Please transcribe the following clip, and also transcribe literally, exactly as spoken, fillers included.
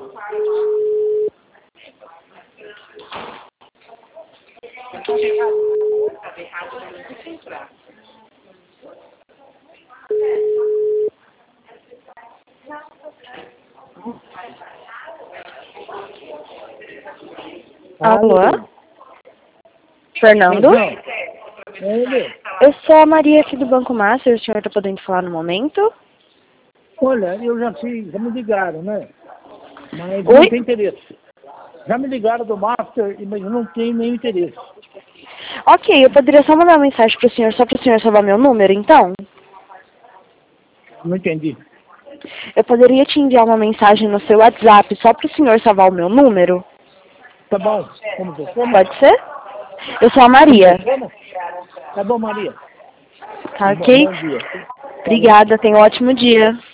Alô? Fernando? Eu sou a Maria aqui do Banco Master, o senhor está podendo falar no momento? Olha, eu já fiz, já me ligaram, né? Mas Oi? não tem interesse. Já me ligaram do Master, mas não tem nenhum interesse. Ok, eu poderia só mandar uma mensagem para o senhor, só para o senhor salvar meu número, então? Não entendi. Eu poderia te enviar uma mensagem no seu WhatsApp, só para o senhor salvar o meu número? Tá bom. Como você chama? Pode ser? Eu sou a Maria. Como você chama? Tá bom, Maria. Tá Bom, ok? bom dia. Obrigada, tenha um ótimo dia.